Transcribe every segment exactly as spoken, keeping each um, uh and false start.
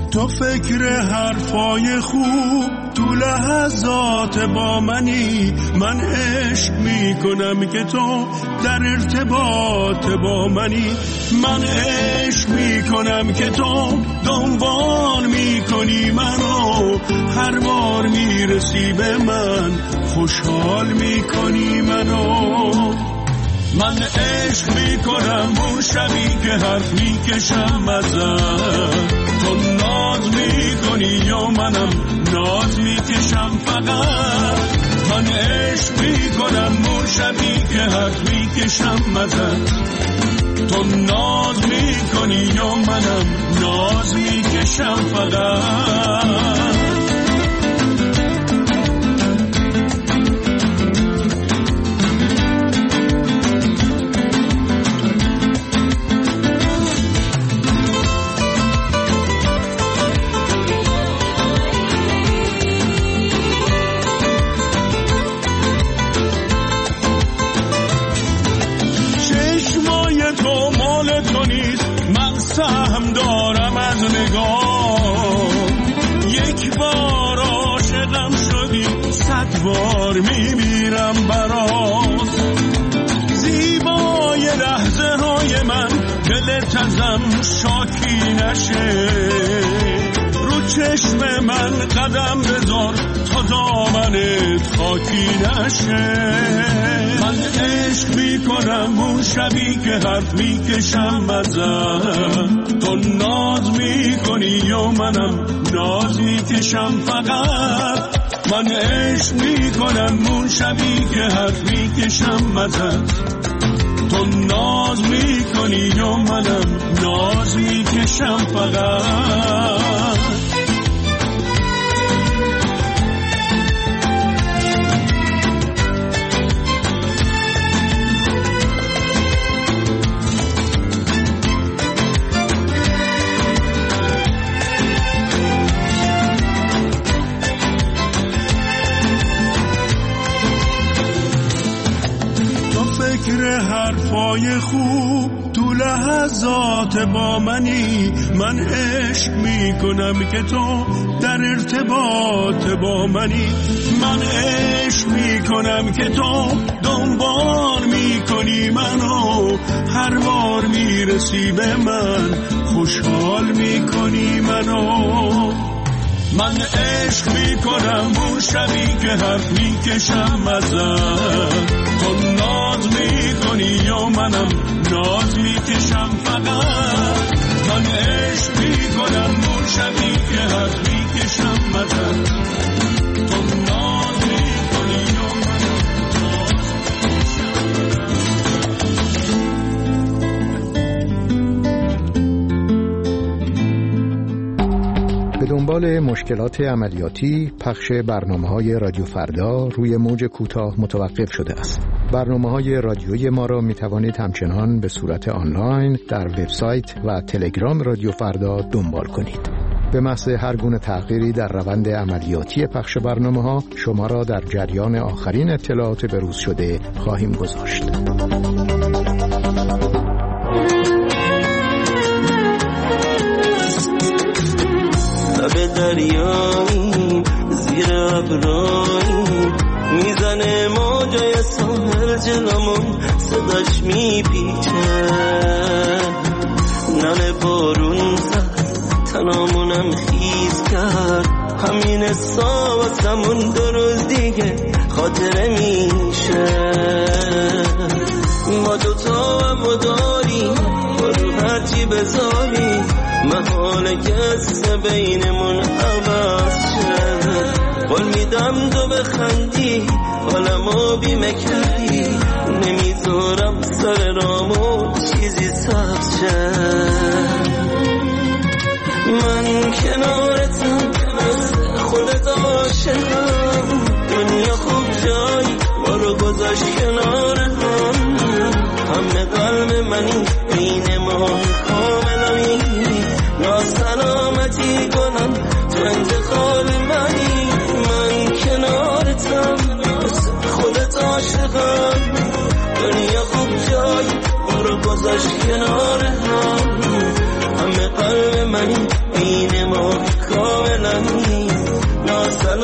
تو فکر حرفای خوب تو لحظات با منی، من عشق میکنم که تو در ارتباط با منی، من عشق میکنم که تو دنبال میکنی منو، هر بار میرسی به من خوشحال میکنی منو. من عشق میکنم اون شبی که حرف میکشم ازت، تو ناز میکنی یا منم ناز میکشم فقط. من عشق میکنم اون شبی که حرف میکشم ازت، تو ناز میکنی یا منم ناز میکشم فقط. سهم دارم از نگاه، یک بار عاشقم شدی صد بار میمیرم برات. زیبای لحظه های من دلت ازم شاکی نشه، رو چشم من قدم بذار تا دامنت خاکی نشه. من عشق میکنم اون شبی که حرف میکشم ازت، تو ناز میکنی یا منم ناز میکشم فقط. من عشق میکنم اون شبی که حرف میکشم ازت، تو ناز میکنی یا منم ناز میکشم فقط. فکر حرفای خوب تو لحظات با منی، من عشق میکنم که تو در ارتباط با منی، من عشق میکنم که تو دنبال میکنی منو، هر بار میرسی به من خوشحال میکنی منو. من عشق میکنم اون شبی که حرف میکشم ازت، تو ناز میکنی یا منم ناز میکشم فقط. من عشق میکنم اون شبی که حرف میکشم ازت، تو ناز میکنی یا منم ناز به دنبال مشکلات عملیاتی پخش برنامه‌های رادیو فردا روی موج کوتاه متوقف شده است. برنامه‌های رادیویی ما را می‌توانید همچنان به صورت آنلاین در وبسایت و تلگرام رادیو فردا دنبال کنید. به محض هر گونه تغییری در روند عملیاتی پخش برنامه‌ها شما را در جریان آخرین اطلاعات بروز شده خواهیم گذاشت. لب دریایی زیر ابرایی میزنه موجای ساحل جلومون، صداش میپیچه ننه بارون زد تنامونم خیز کرد، همین حسا واسمون دو روز دیگه خاطره میشه. ما دوتا هم داریم برو هرچی بذاری، محاله کس بینمون عوض شد. قول میدم تو بخندی حالمو بیمه کردی، نمیذارم سر رامو چیزی سبز شد. من کنارتم مثل خودت عاشقم، دنیا خوب جایی ما رو گذاشت کنار هم، همه قلب منی بین ما کاملا ناسلامتی کنم تو انتخاب منی. من کنارتم مثل خودت عاشقم، دنیا خوب جایی ما رو گذاشت کنار هم، همه قلب منی بین ما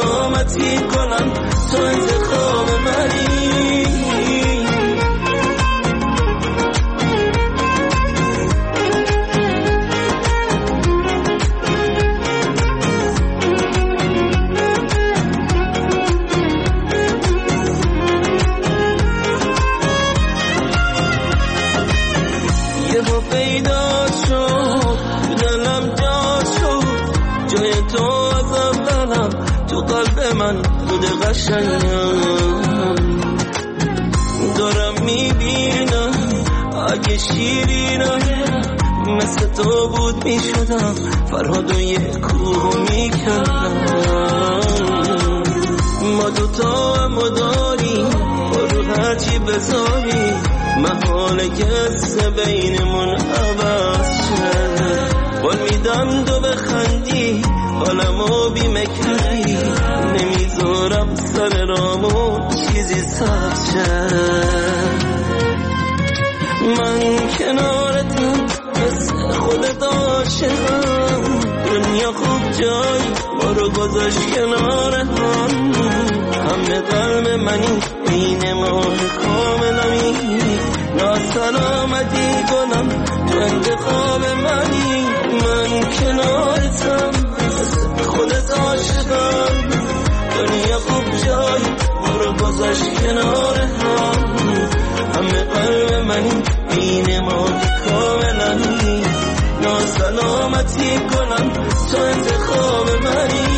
سلامتی کنم تو انتخاب منی. یهو پیدا شد دلم جا شد جای تو از اولم تو قلب من خود قشنگم دارم میبینم اگه شیرینم مثل تو بود میشدم فرهاد و یه کوه میکردم. ما دوتا هم داریم برو هرچی بذاری محاله کسی بینمون عوض شد. قول میدم دو بخندی حالمو بیمه کردی نمیذارم سر رامو چیزی سخت شد. من کنارتم مثل خودت عاشقم دنیا خوب جای ما رو گذاشت کنار هم همه قلب منی این ماه کاملمی ناسلامتی کنم تو انتخاب منی. من کنارتم مثل خودت عاشقم دنیا خوب جای ما رو گذاشت کنار هم همه قلب منی این ماه کاملمی ناسلامتی کنم تو انتخاب منی.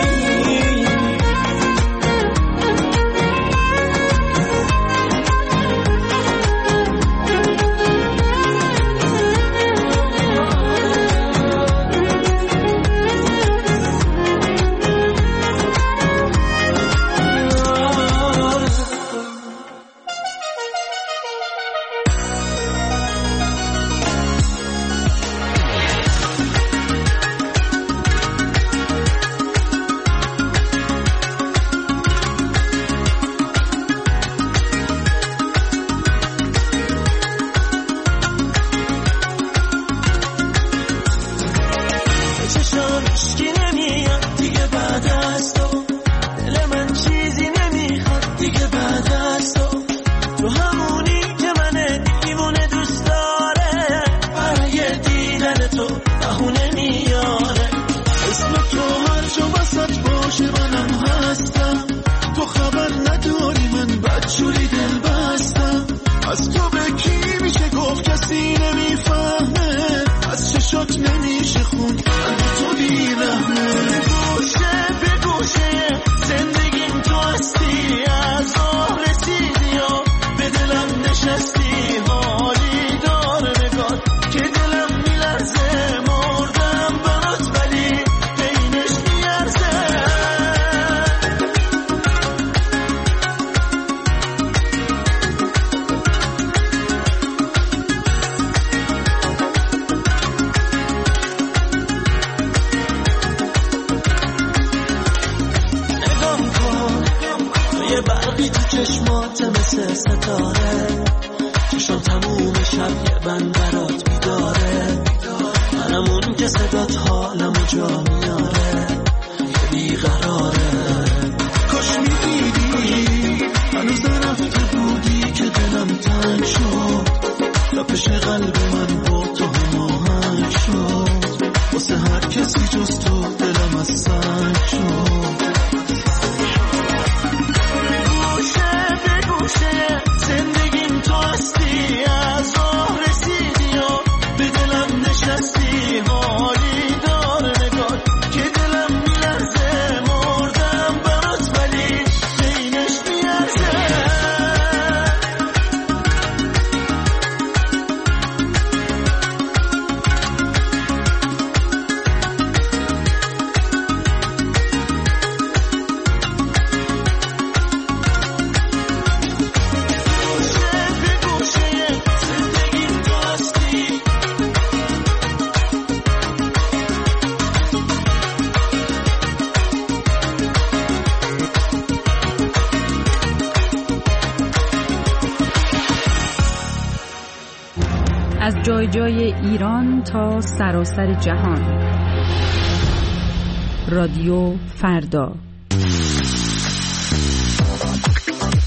از جای جای ایران تا سراسر جهان. رادیو فردا.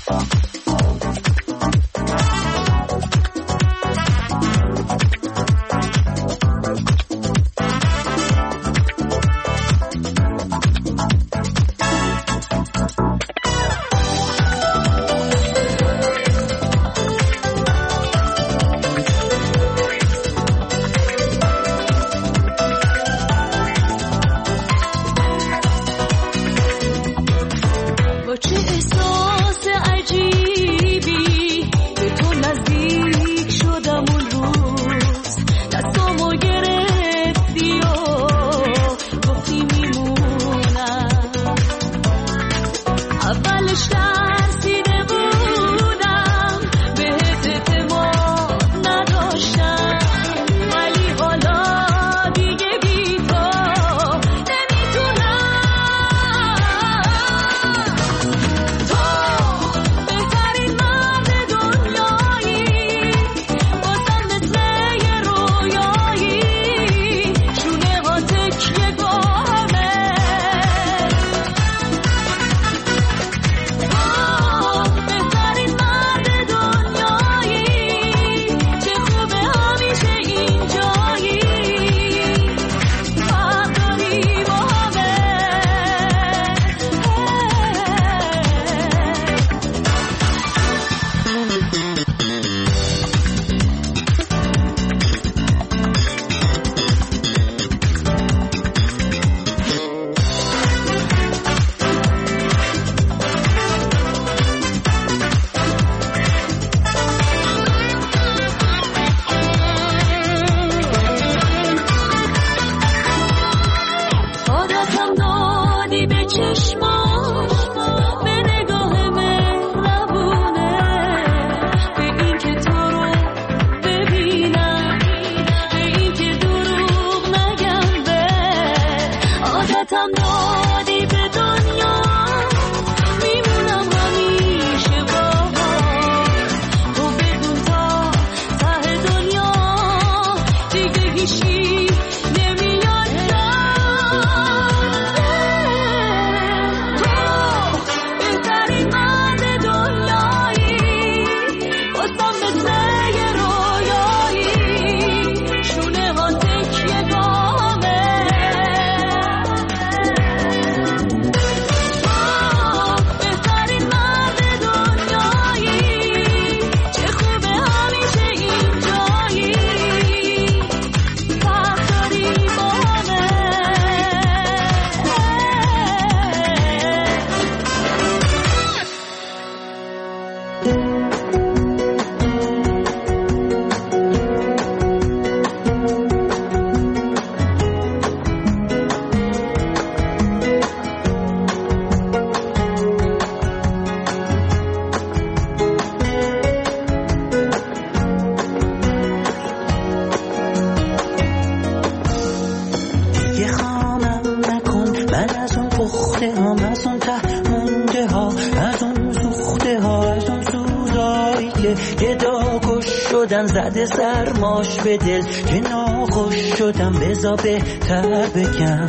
زده سرماش به دل که ناخوش شدم بزا بهتر بگم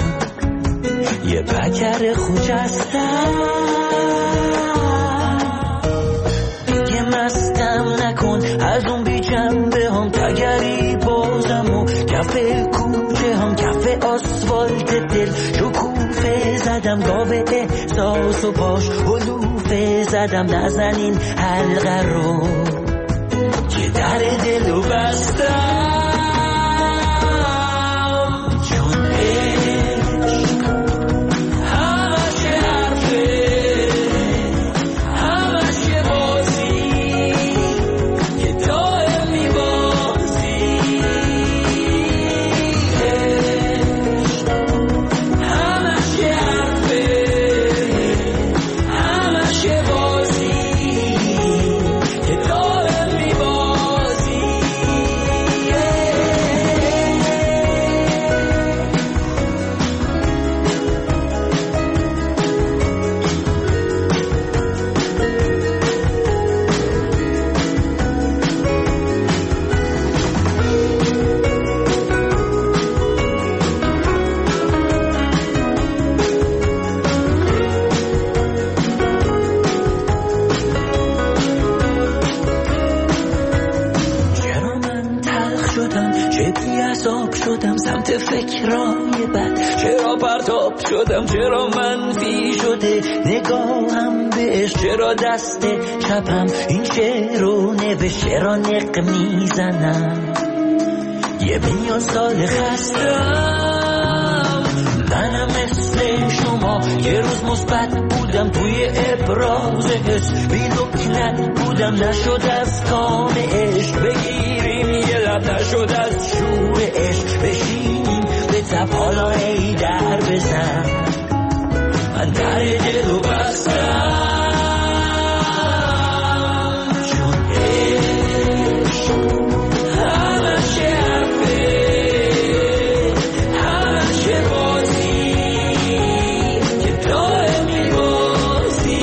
یه پکر خوجستم دیگه مستم نکن از اون بی جنبه هم تگری بازم و کف کوچه هم کف آسفالت دل شکوفه زدم گاوه احساس و پاش حلوفه زدم نزنین حلقه رو در دلو بستم چون عشق همش حرفه همش یه بازی یه دائم میبازی عشق همش یه حرفه همش یه بازی یه دائم میبازی پرتاب شدم، چرا منفی شده نگاهم بهش، چرا دست چپم این شعر رو نوشت، چرا نق میزنم یه میلیون سال خستم. منم مثل شما یه روز مثبت بودم توی ابراز حس، بی لکنت بودم نشد از کام عشق بگیریم یه لب، نشد از شور عشق بشینیم به تب، حالا ای در بزن من در دلو بستم، چون عشق همش حرفه همش بازی که دائم میبازی،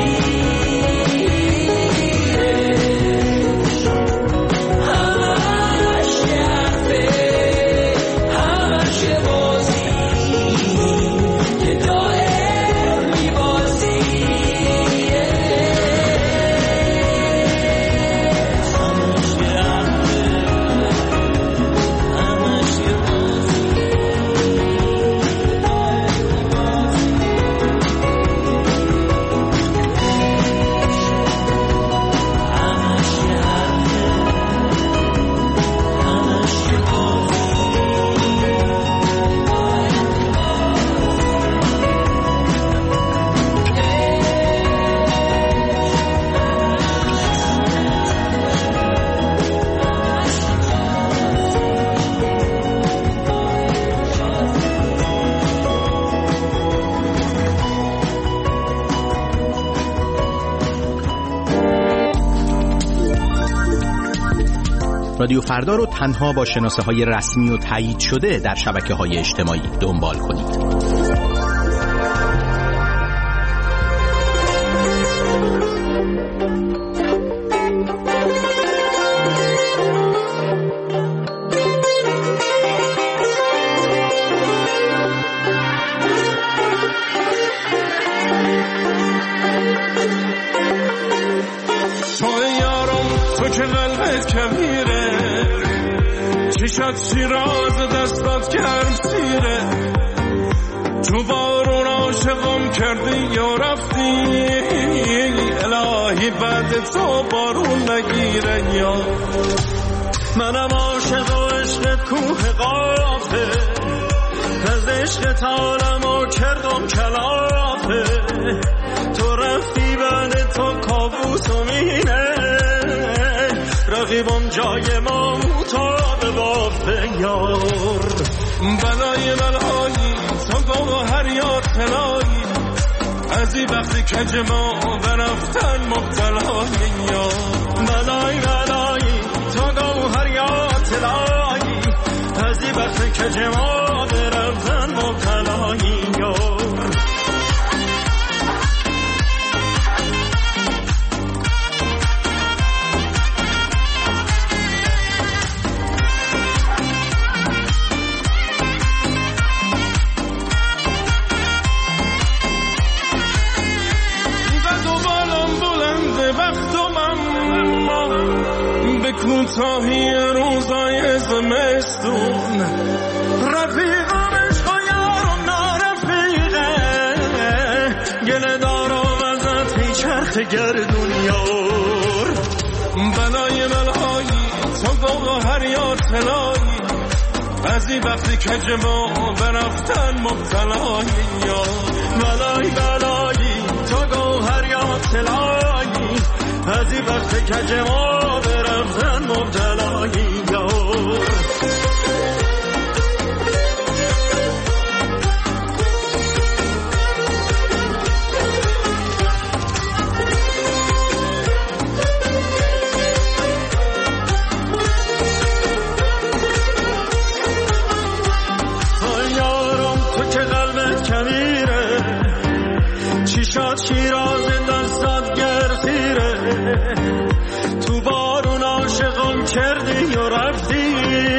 همش حرفه همش بازی که دائم میبازی. رادیو فردا رو تنها با شناسه های رسمی و تایید شده در شبکه های اجتماعی دنبال کنید. چشات شیراز دستات گرم سیره، تو بارون عاشقم کردی یا رفتی، الهی بعد تو بارون نگیره. یا منم عاشق و عشقت کوه قافه، از عشقت عالمو کردم کلافه، تو رفتی بعد تو کابوس و مینه، رقیبم جای ما مطابه بافه. یار بلای بلایی تو گوهر یار تلایی، از این وقتی کج ما برفتن مبتلایی. یار بلای بلایی تو گوهر یار تلایی، از این وقتی کج ما برفتن مبتلایی. یار کوتاهی روزای زمستون، رفیقم عشق و یارم نارفیقه، گله دارم ازت هی چرخ گردون. یار بلای بلایی تو گوهر یار تلایی، از این وقتی کج ما برفتن مبتلایی. یار بلای بلایی تو گوهر یار تلایی، از این وقتی کج ما برفتن مبتلایی. یار یارم تو که قلبت کمیره، چشات شیراز دستات گرسیره، تو بارون عاشقم کردی و رفتی،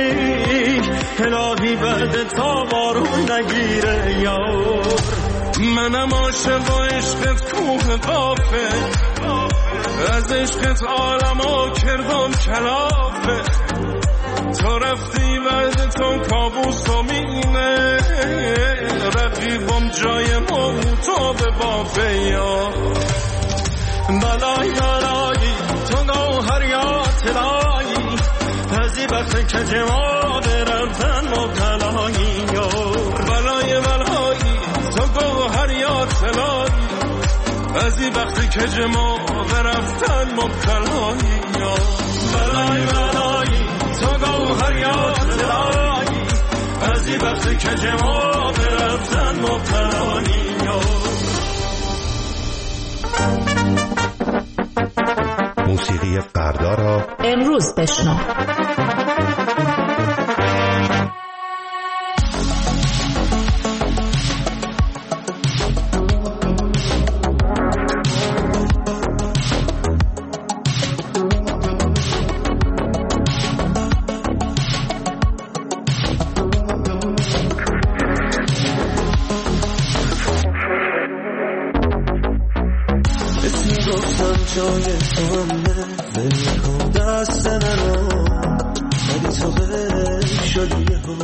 الهی بعد تا بارون نگیره. یار منم عاشق و عشقت کوه قافه، از عشقت عالمو کردم کلافه، تو رفتی بعد تو کابوس و مینه، رفیق نصیبم جای موتاب بافه یا بلای بلایی تو گوهر یا طلایی ازی وقت که جواب رفتن مبتلایی یا بلای بلایی تو گوهر یا طلایی ازی وقتی که جواب رفتن مبتلایی یا بلای بلایی تو گوهر یا طلایی ازی وقتی که جواب رفتن مبتلایی یا موسیقی فردا را امروز بشنو. جای تو همه ولی کن دست منو ولی تو غیر شدی ها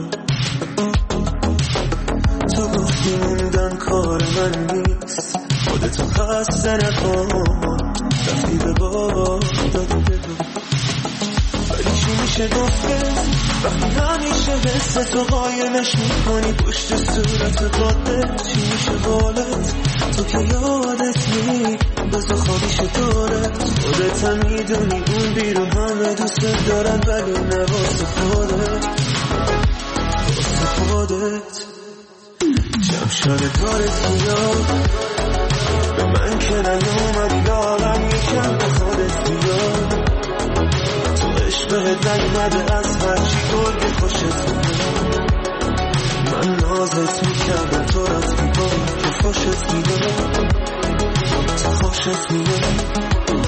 تو گفتی موندن کار من نیست خودتو خسته نکن رفتی به بابا دادی بگو ولی چی میشه گفته وقتی همیشه حس تو قایمش میکنی پشت صورت قادت چی میشه بالت تو که یادت نی بزا خوابیش دارد خودت هم میدونی اون بیرون همه دوست دارن ولی نه واسه خودت واسه خودت جمع شده کارت بیاد به من که نیومدی دارم یکم به خودت بیاد تو عشقت نیومده از هرچی گرگ خوشت میاد من نازت میکردم تو رفتی با که خوشت میاد خوشت میاد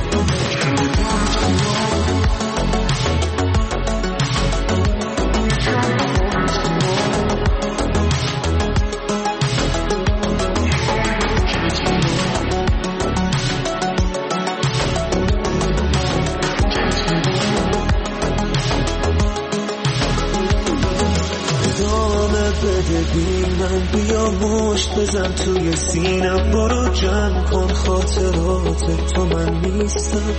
بده من بیا مشت بزن توی سینم برو جمع کن خاطرات تو من نیستم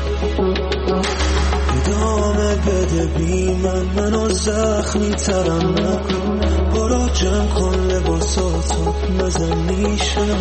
ادامه بده بی من منو زخمی ترم نکن برو جمع کن لباساتو نزن میشم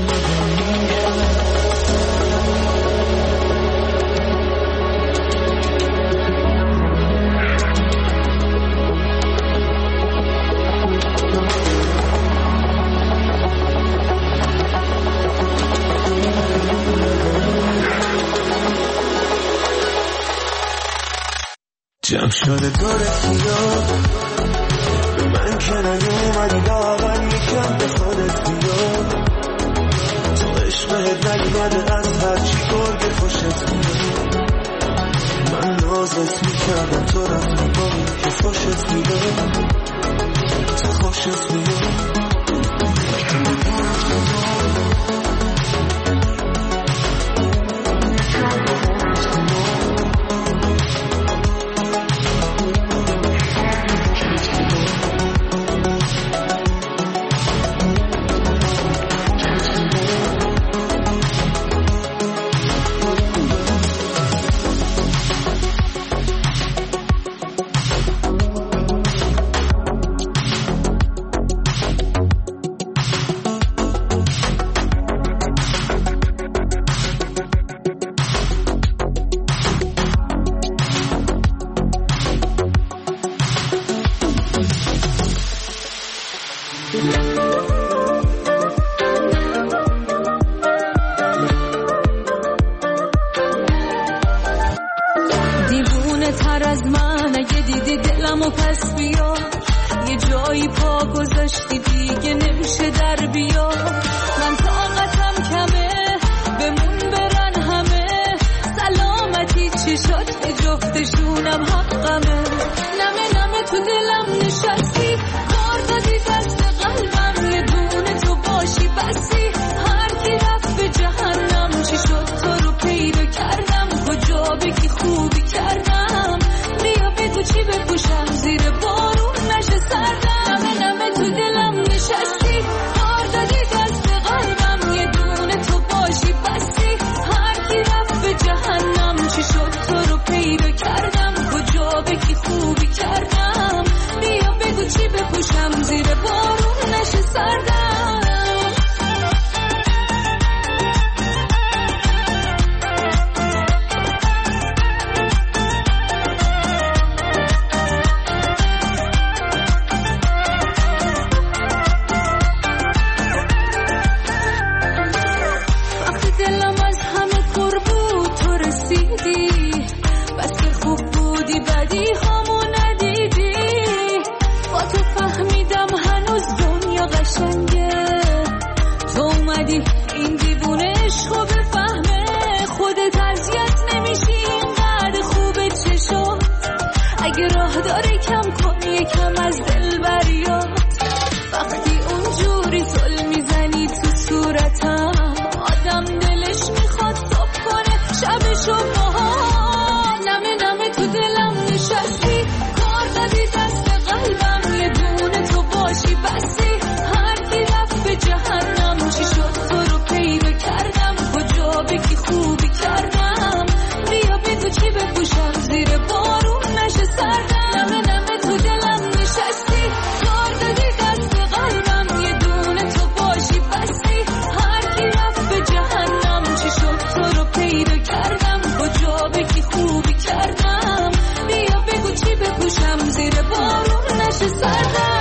جمع شده دارت بیاد به من که نیومدی داول یکم به خودت بیاد تو عشقت نیومده از هرچی گرگ خوشت بیاد من نازت میکردم تو رفتی با که خوشت بیاد تو خوشت بیاد دیوونه تر از من اگه دیدی دلمو پس بیا یه جایی پا گذاشتی دیگه نمیشه در بیا من طاقتم کمه بمون برن همه سلامتی چی شد به جفتشونم حقمه نمه نمه تو دلم نشستی کار دادی دست قلبم یه دونه تو باشی بسی هر کی رفت به جهنم چی شد تو رو پیدا کردم کجا بگی خوبی کردم بیا بگو چی بپوشم زیر بارون نشه سردم نمه نمه تو دلم نشستی کار دادی دست کم کن یکم از دل بریات. وقتی اونجوری زل میزنی تو صورتم آدم دلش میخواد صبح کنه شبشو باها. نمه نمه تو دلم نشستی کار دادی دست قلبم یه دونه تو باشی بسی. هر کی رفت به جهنم چی شد تو رو پیدا کردم کجا بگی خوبی کردم. بیا بگو چی بپوشم زیر بارون نشه سردم. نمه نمه تو دلم نشستی کار دادی دست قلبم یه دونه تو باشی بسی. هر کی رفت به جهنم چی شد تو رو پیدا کردم کجا بگی خوبی کردم. بیا بگو چی بپوشم زیر بارون نشه سردم.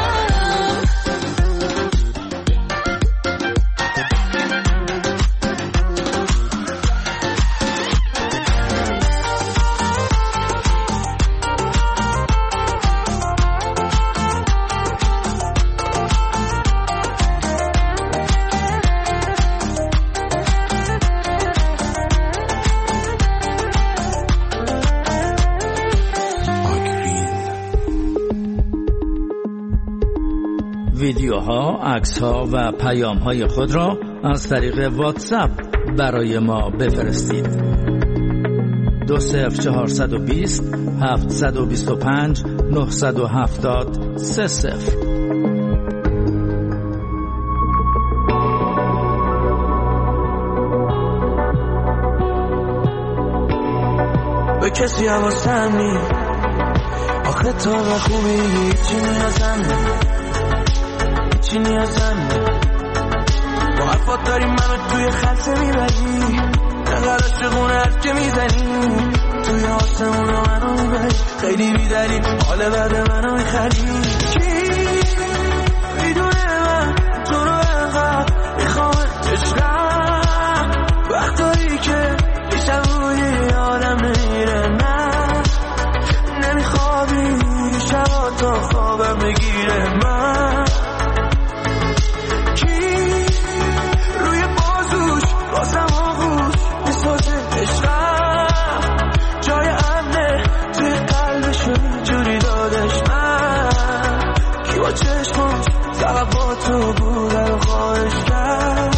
ویدیوها، عکس‌ها و پیام‌های خود را از طریق واتساپ برای ما بفرستید. دو صفر چهارصد و بیست هفتصد و بیست و پنج نهصد و هفتاد سه صفر. به کسی حواسم نی آخه تو و خوبی هیچی نیازم نی چی نیازم با حرفات داری منو توی خلصه میبری. نقل عاشقونه حرف که میزنی توی آسمون رو منو میبری. خیلی بیدلی حال بعد منو میخری. کی میدونه من تو رو انقدر میخوام عشقم. وقتایی که پیشم بودی آدم نمیره نه نمیخوابی شبا تا خوابم بگیره. من بازم آغوش میسازه عشقم جای امنه توی قلبشو جوری دادش. من کی با چشماش فقط با تو بوده رو خواهش کرد.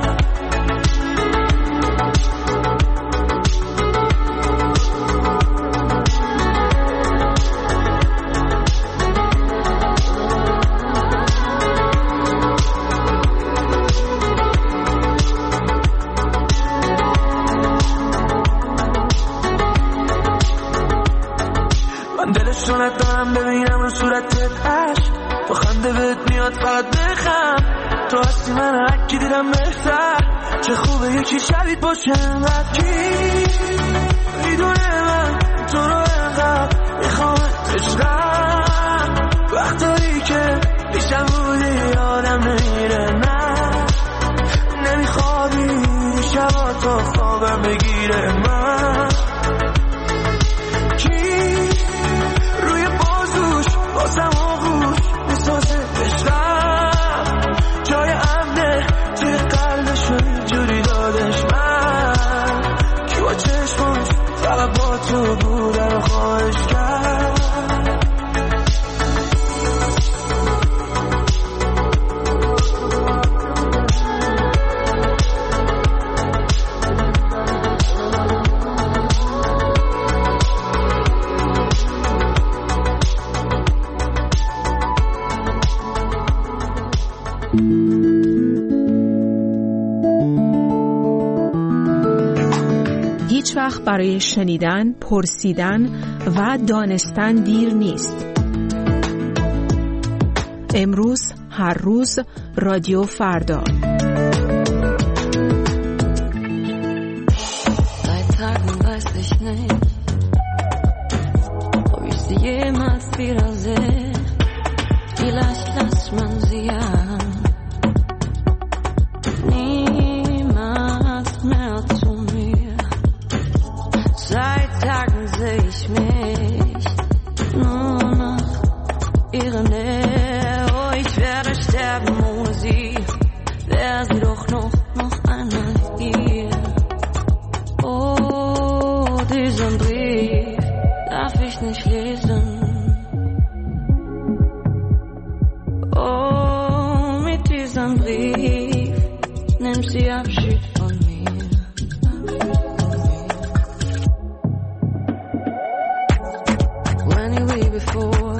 ندارم ببینم رو صورتت عشق با خنده بهت میاد فقط بخم. تو هستی من هرکی دیدم بهتر. چه خوبه یکی شبید باشم. کی میدونه من تو رو انقدر میخوام عشقم. وقتایی که پیشم بودی آدم نمیره نه نمیخوابی شبا تا خوابم بگیره. من بازم آغوش میسازه عشقم جای امنه توی قلبشو جوری دادش. من کی با چشماش فقط با تو بوده رو خواهش کرد. هیچ وقت برای شنیدن، پرسیدن و دانستن دیر نیست. امروز، هر روز، رادیو فردا. Seit Tagen weiß ich nicht, ob ich sie jemals wiedersehe. Vielleicht lässt man sie ja niemals mehr zu mir. Seit Tagen sehe ich mich nur noch ihre Nähe. Oh, ich werde sterben ohne sie. Wäre sie doch noch, noch einmal hier. Oh, diesen Brief darf ich nicht lesen. نمسی ابشید on me. When you were before,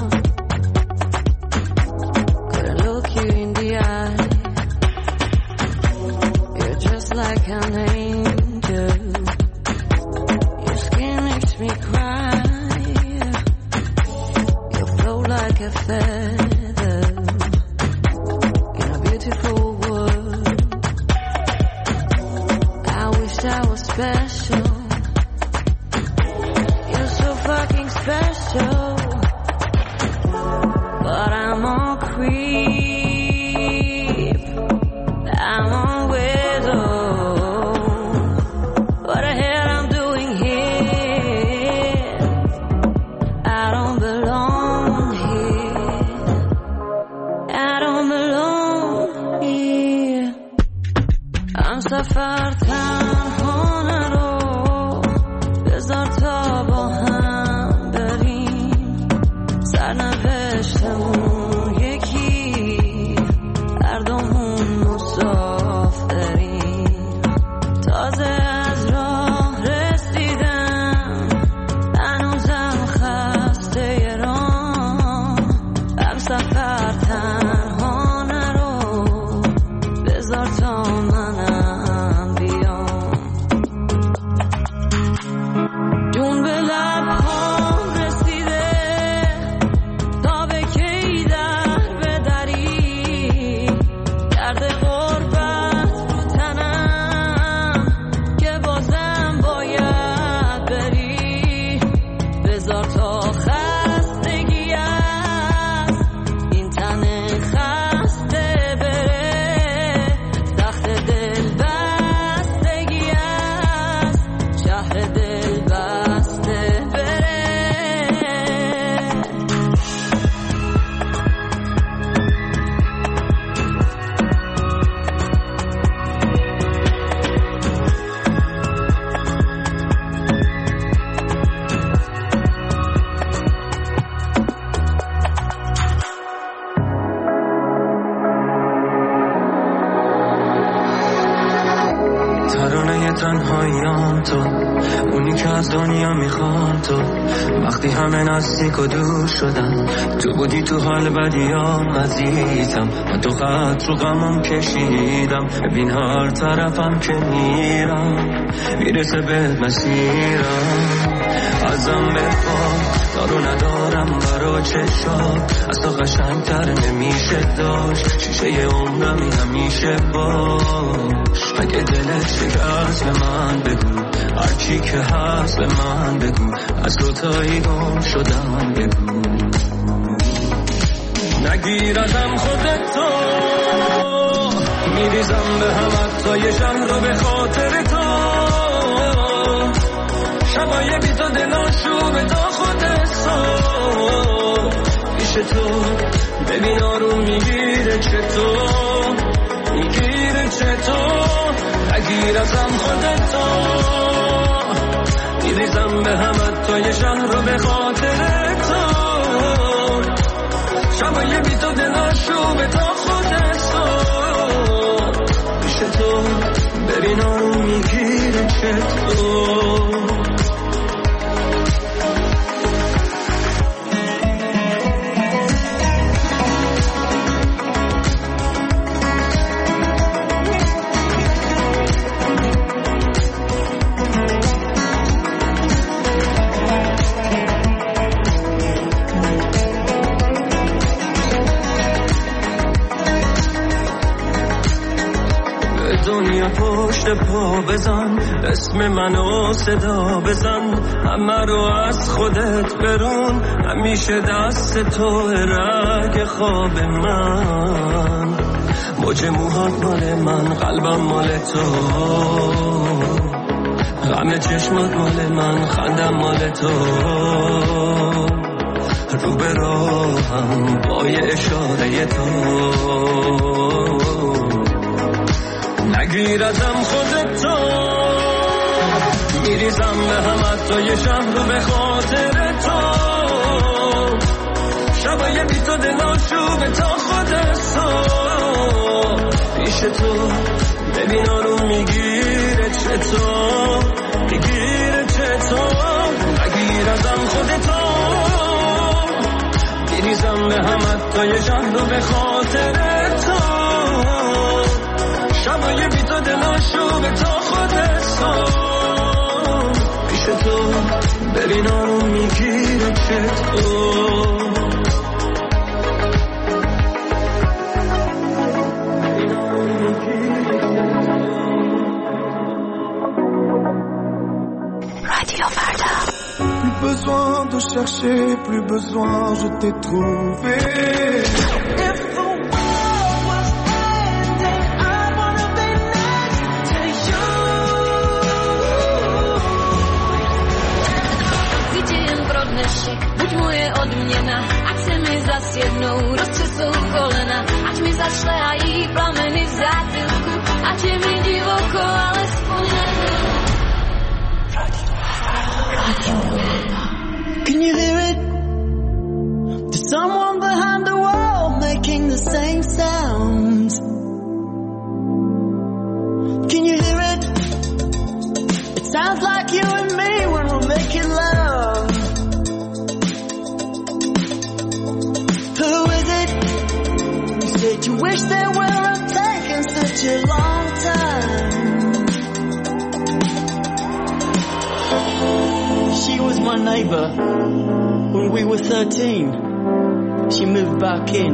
couldn't look you in the eye. You're just like an angel. Your skin makes me cry. You flow like a feather in a beautiful world. I wish I was special. You're so fucking special. But I'm on creep. I'm on widow. What the hell I'm doing here? I don't belong here. I don't belong here. I'm سفر تنها نرو. بذار تا با هم بریم. سرنوشتمون یکی. هر دومون مسافریم. تازه از راه رسیدم. هنوزم خسته راه. هم سفر تنها نرو. بذار تا منم بیام. جون به لب‌هام رسیده. تا به کی در بدری. درد غربت رو تنم. که بازم باید بری. بذار تا خستگی از این تن خسته بره. تخت دل بستگی از شهر دل بسته بره. ترانه تنهاییام تو، اونی که از دنیا میخوام تو. وقتی همه نزدیک و دور شدن، تو بودی تو حال بدیام عزیزم. من تو خط رو غمم کشیدم. ببین هر طرفم که میرم میرسه به مسیرم. ازم بخوام دارو ندارم برا چشات. از تو قشنگتر نمیشه داشت. شیشه عمرمی همیشه باش. اگه دلت شکست به من بگو. هرچی که هست به من بگو. از دوتایی گم شدم بگو. نگیر ازم خودتو. میریزم به هم حتی شهر رو به خاطر تو. شبای بی تو دلاشومه تا خودت سو. پیش تو ببین آروم میگیره چطور. میگیره چطور. نگیر ازم خودتو. میریزم به هم حتی شهر رو به خاطر تو. شبای بی تو دلاشومه تا خودت سو. پیش تو ببین آروم میگیره چطور. دنیا پشت پا بزن. اسم منو صدا بزن. همه رو از خودت برون. همیشه دست تو رگ خواب من. موج موهات مال من. قلبم مال تو. غم چشمات مال من. خندم مال تو. رو به راهم با یه اشاره تو. نگیر ازم خودتو. میریزم به هم حتی یه شهر رو به خاطر تو. شبای بی تو دلاشومه تا خودت سو. پیش تو ببین آروم میگیره چطور میگیره چطور نگیر ازم خودتو میریزم به هم حتی یه شهر رو به خاطر تو شبای بی تو دلاشو به تا خودتو پیش تو ببین آروم میگیره چطور Plus besoin de chercher, plus besoin, je t'ai trouvé. If the world was ending, I wanna be next to you. Cítím pro dnešek, buď moje odměna, ať se mi zas jednou roztřesou kolena, ať mi zašlehají plameny v zátylku, ať je mi divoko, alespoň jednou. Can you hear it? There's someone behind the wall making the same sounds. Can you hear it? It sounds like you and me when we're making love. Who is it? You said you wish they weren't taking such a long time. She was my neighbor when we were thirteen. She moved back in.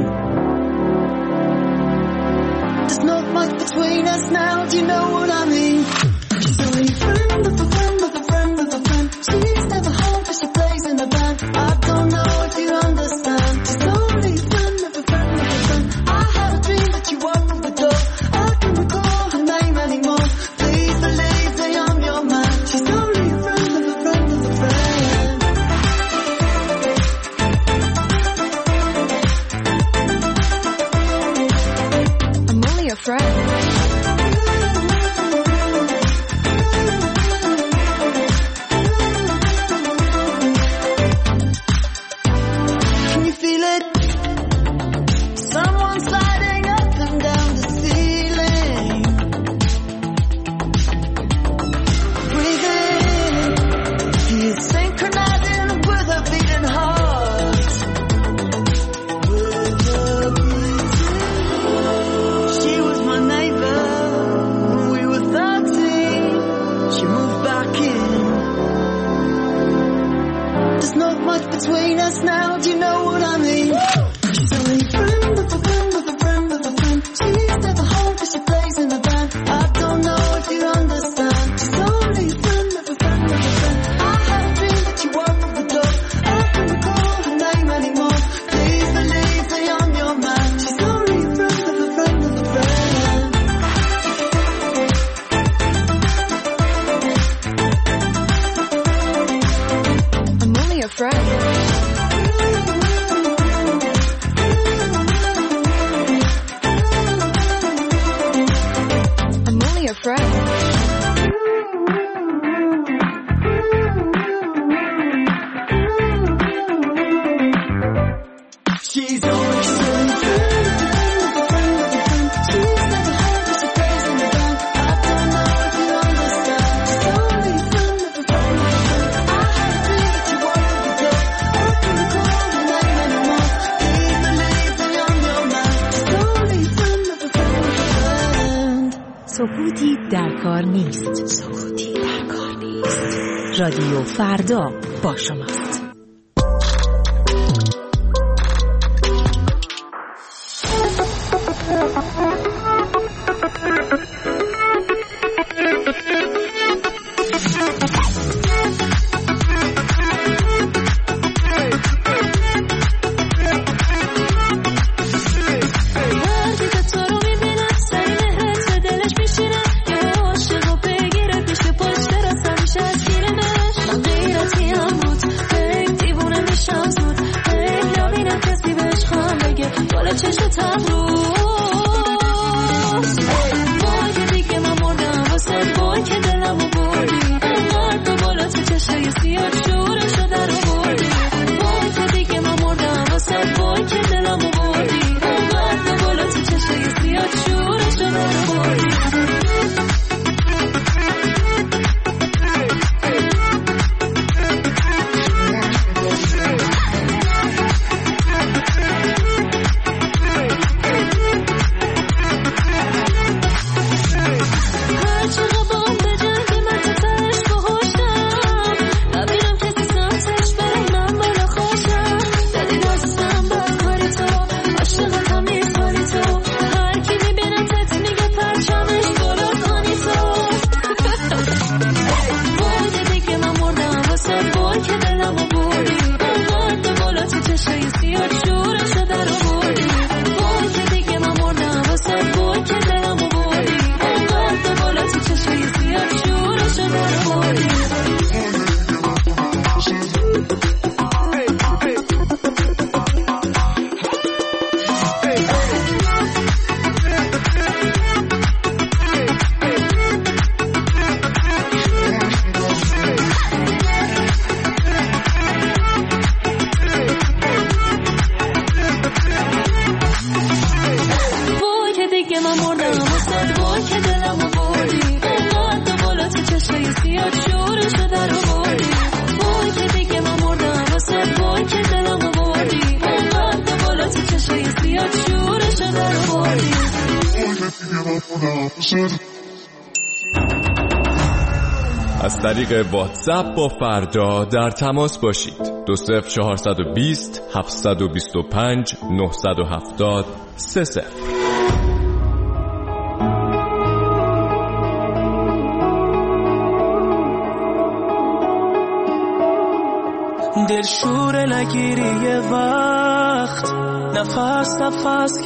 There's not much between us now, do you know what I mean? She's only a friend of a friend of a friend of a friend. She's never home but she plays in the band. I don't know if you understand. She's only a friend of a friend of a friend. I had a dream that you walked through the door. I can't recall her name anymore. Please believe that I'm your man. She's only a friend of a friend of a friend. I'm only a friend. Can you feel it? Someone sliding up and down the ceiling. Breathe in. He is synchronizing with her beating heart. With her beating. She was my neighbor when we were thirteen. She moved back in. There's not much between us now, do you know what I mean? She's only a friend of a friend of a friend of a friend. She's never home but she plays in the band. I don't know if you understand. She's only a friend of a friend of a friend. I had a dream that you walked through the door. I can't recall her name anymore. Please believe that I'm your man. She's only a friend of a friend of a friend. I'm only a friend. I'm only a friend. She's only a friend of a friend of a friend. She's never home but she plays in the band. I don't know if you understand. She's only a friend of a friend of a friend. I had a dream that you walked through the door. I can't recall her name anymore. Please believe that I'm your man. She's only a friend of a friend of a friend. سکوتی در کار نیست. سکوتی در کار نیست. رادیو فردا با شماست. وقتی که تو رو میبینم سری مهرت به دلش میشینم یه عاشق و بگیره پیش پشت راست همیشه از گیرمش من غیرتی هم بود از طریق واتساپ با فردا در تماس باشید. دو صفر چهارصد و بیست هفتصد و بیست و پنج نهصد و هفتاد سه صفر. دلشور نگیری یه وقت، نفس نفس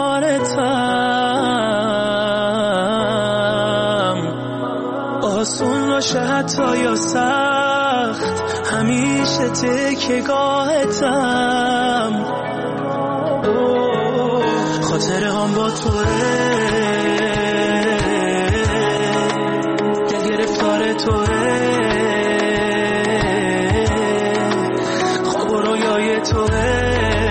کنارتم، آسون باشه حتی یا سخت، همیشه تکیه‌گاهتم. خاطره هم با توه، که گرفتار توه، خواب و رویای توه،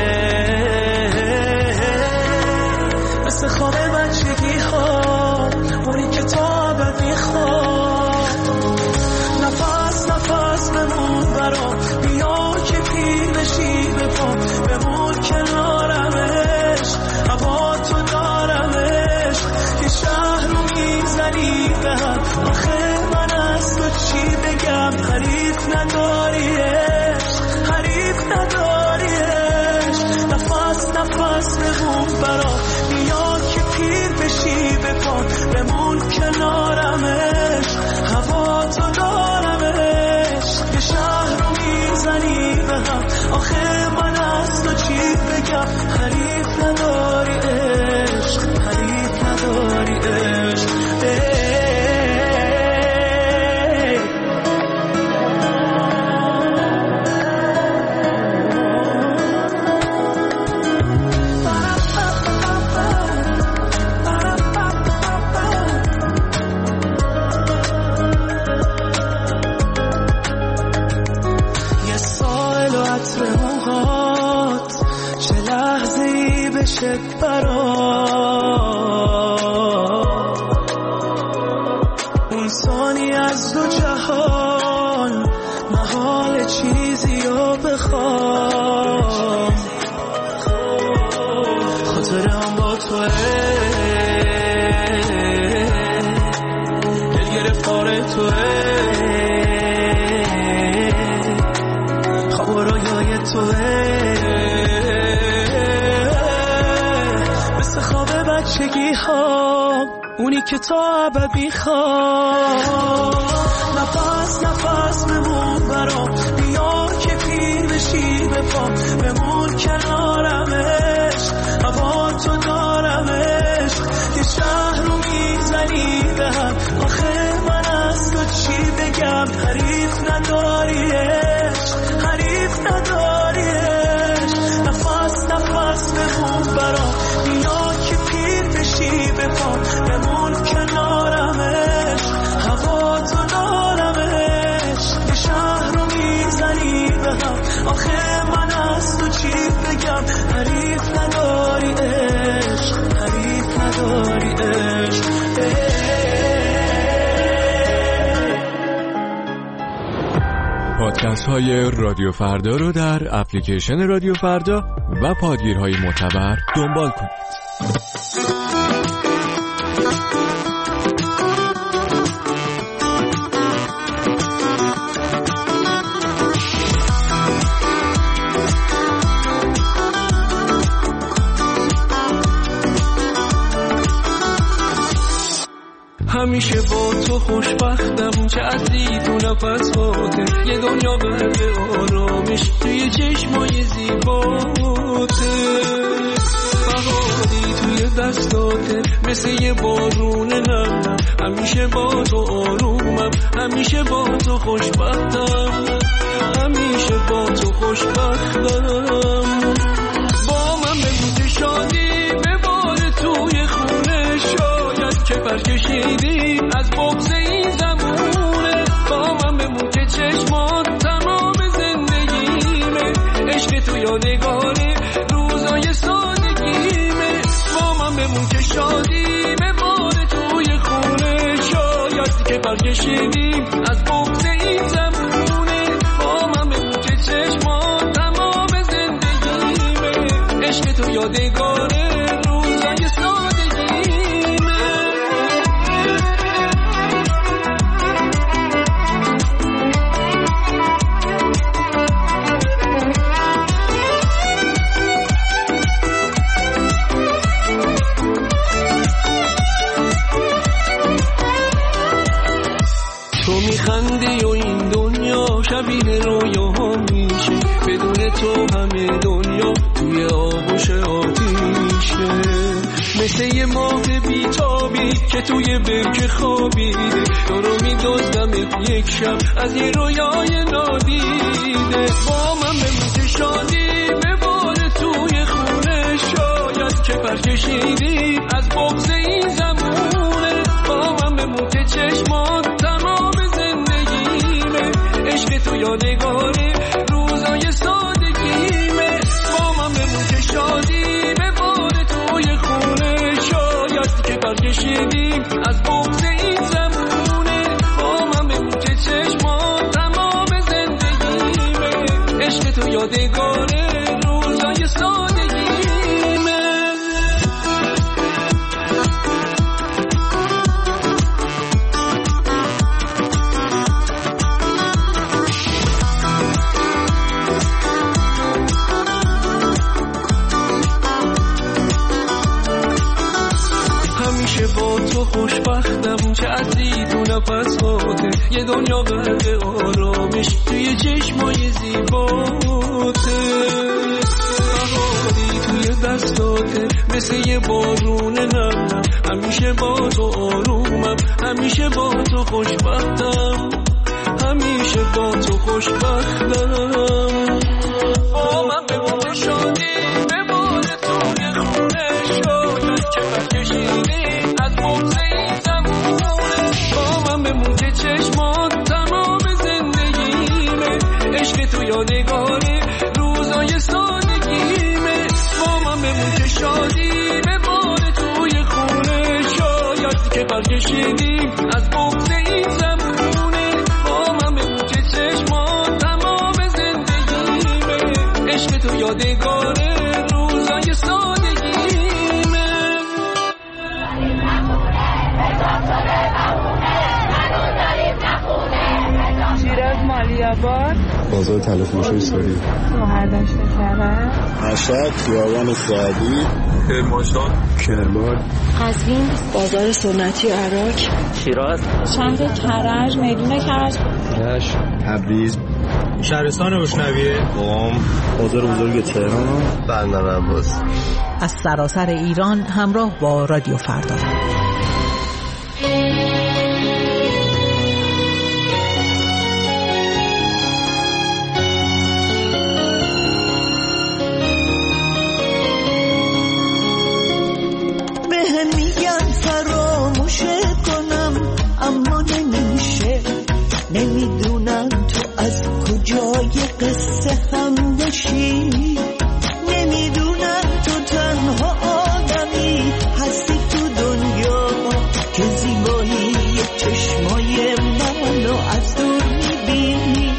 مثل خواب بچگی ها، اونی که تا ابد میخواد. نفس نفس بمون برام، بیا که پیر بشی به پام، بمون کنارمش، هوا تو دارمش، که شهر رو میزنی به هم. آخه من از تو چی بگم، حریف نداریش، حریف نداریش. نفس نفس بمون برام، بیا که پیر بشی به پام، بمون کنارمش، هوا تو دارمش، که شهر رو میزنی به هم. آخه من از تو چی بگم، حریف نداری عشق، حریف نداری عشق. یه سائل و عطر موهات، چه لحظه ای بشه برات، اون ثانی از دو جهان، محال چیزی رو بخوام. خاطره هم با توه، دل گرفتار توه، خواب و رویای توه، مثل خواب بچگی ها، اونی که تا ابد میخواد. نفس نفس بمون برام، بیا که پیر بشی به پام، بمون کنارمش، هوا تو دارمش، که شهر رو میزنی به هم. آخه من از تو چی بگم، حریف نداریش، حریف نداریش. نفس نفس بمون برام، بیا که پیر بشی به پام، بمون کنارمش، هوا تو دارمش، که شهر رو میزنی به هم. آخه من از تو چی بگم، حریف نداری عشق، حریف نداری عشق. پادکست های رادیو فردا رو در اپلیکیشن رادیو فردا و پادگیرهای معتبر دنبال کنید. همیشه با تو خوشبختم، چه عزیز و نفس هاته، یه دنیا برد آرامش توی چشمای زیباته، بهاری توی دستاته، مثل یه بارون نرم. همیشه با تو آرومم، همیشه با تو خوشبختم، همیشه با تو خوشبختم. با من بگو شادی بباره توی خونه، شاید که برکشیدی از بغض این زمونه. با من بمون که چشمان تمام زندگیمه، عشق تو یادگاره روزای سادگیمه. با من بمون که شادی بباره توی خونه، شاید که برکشیدی از بغض این زمونه. با من بمون که چشمان تمام زندگیمه، عشق تو یادگاره روزای سادگیمه. میخندی و این دنیا شبیه رویاها میشه، بدون تو همه دنیا توی آغوش آتیشه. مثل یه ماه بیتابی که توی برکه خوابیده، تو رو میدزدمت یک شب از یه رویای نادیده. با من بمون شادی بباره توی خونه، شاید که پرکشیدی از بغض این زمونه. با من بمون که چشمات تمام زندگیمه، عشق تو یادگاره روزای سادگیمه. با من بمون که شادی بباره توی خونه، شاید که پرکشیدی از بغض این زمونه. با من بمون که چشمات تمام زندگیمه، عشق تو یادگاره روزای سادگیمه. همیشه با تو خوشبختم، چه عطری تو نفساته، یه دنیا غرق آرامش توی چشمای زیباته. بهاری توی دستاته مثل یه بارون نرم، همیشه با تو آرومم، همیشه با تو خوشبختم، همیشه با تو خوشبختم. با من بمون شادی بباره توی خونه، شاید که برکشیدی از بغض این زمونه. با من بمون که چشمات تمام زندگیمه، عشق تو یادگاره روزای سادگیمه. با من بمون که شادی بباره توی خونه، شاید که برکشیدی از بغض این زمونه. با من بمون که چشمات تمام زندگیمه، عشق تو یادگاره روزای سادگیمه. شیراز مالیاباد، بازار تلفروش ایستاری، مهردشت کرد، مشهد خیابان سعدی، کرمانشاه، کرمان، قزوین، بازار سنتی عراق، شیراز، شهر کرج، میدون کرج، رشت، تبریز، شهرستان روشنویه، قم، بازار بزرگ تهران، بندر عباس. از سراسر ایران همراه با رادیو فردا. نمیدونم تو از کجای قصه هم بشی، نمیدونم تو تنها آدمی هستی تو دنیا که زیبایی چشمای منو از دور میبینی.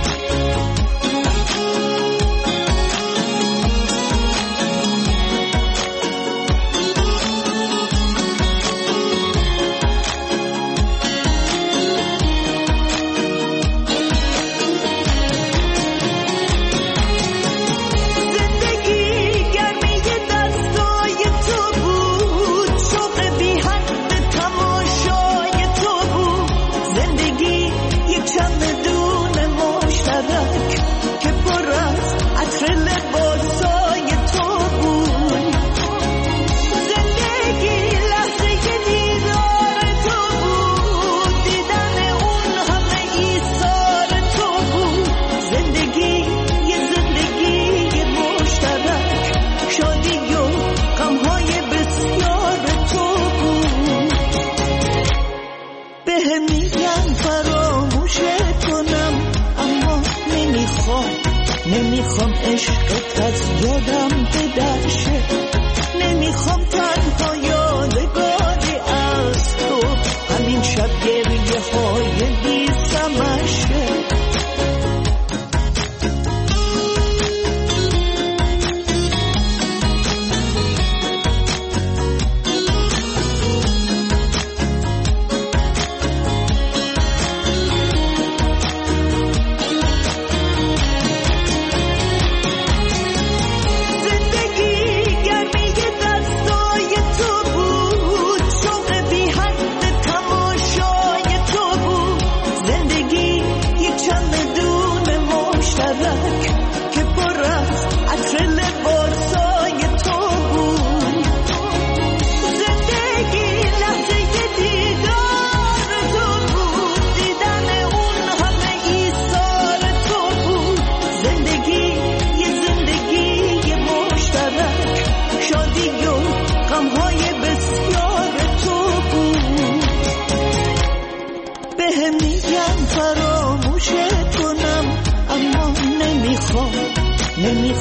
نمیخوام عشقت از یادم بدرشه، نمیخوام تنها یادگاری از تو همین شب گریه های بی سمشه.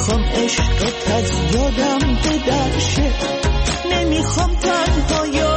نمیخوام عشقت از یادم بدرشه، نمیخوام تنها